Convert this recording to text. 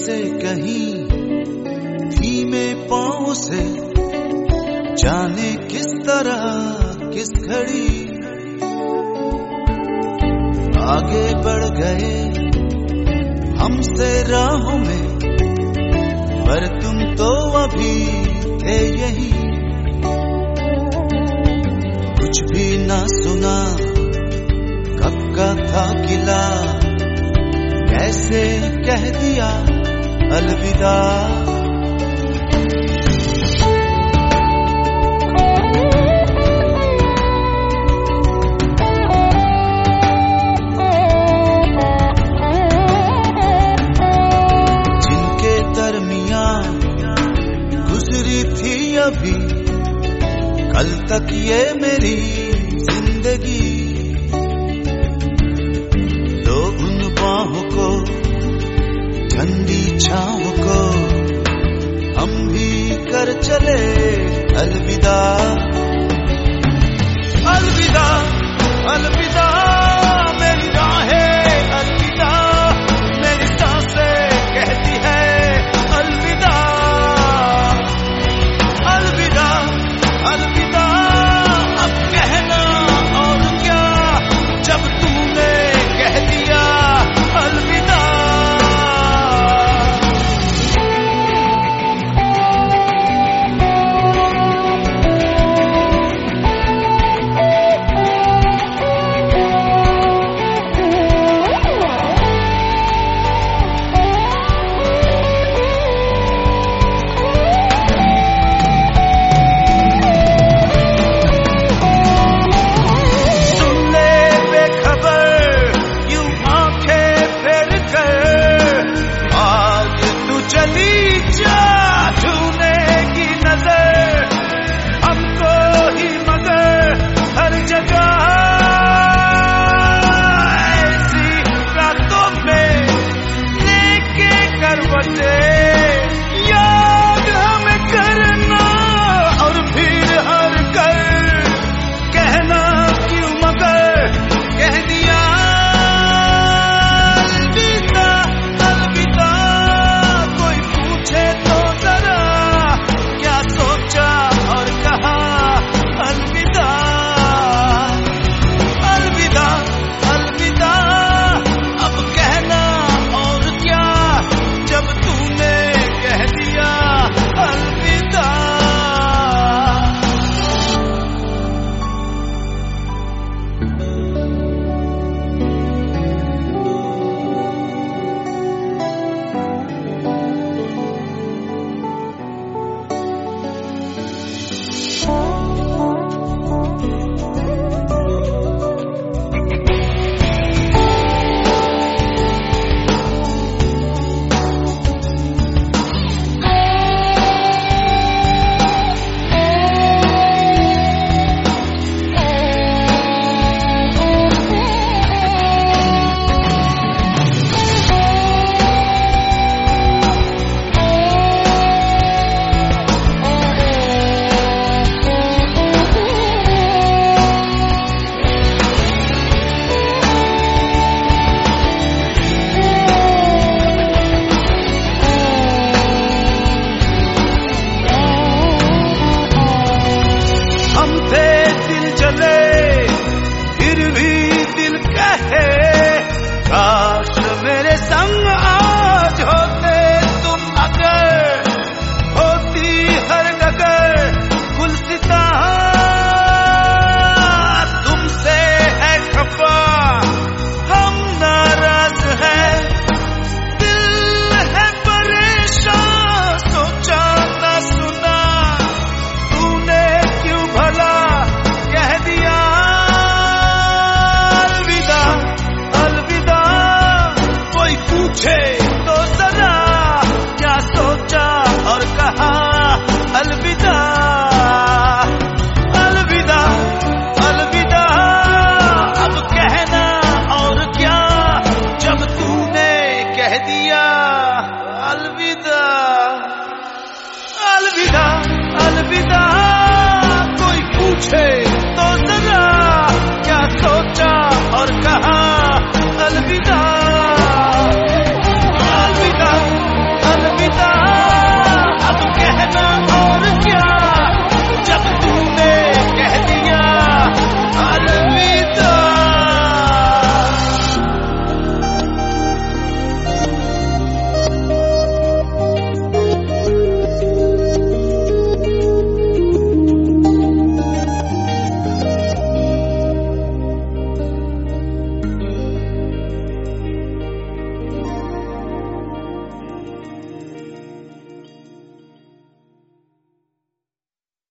से कहीं धीमे पांव से, जाने किस तरह किस घड़ी आगे बढ़ गए हमसे राहों में, पर तुम तो अभी थे यही। कुछ भी ना सुना कब का था गिला, कैसे कह दिया अलविदा। जिनके दरमियां गुजरी थी अभी कल तक ये मेरी जिंदगी, तो उन बाहों को ठंडी छाँव को हम भी कर चले अलविदा। अलविदा अलविदा मेरी राहें अलविदा, मेरी सांसें कहती है अलविदा। अलविदा अलविदा अब कहना और क्या, जब तूने कह दिया अलविदा। अलविदा अलविदा कोई पूछे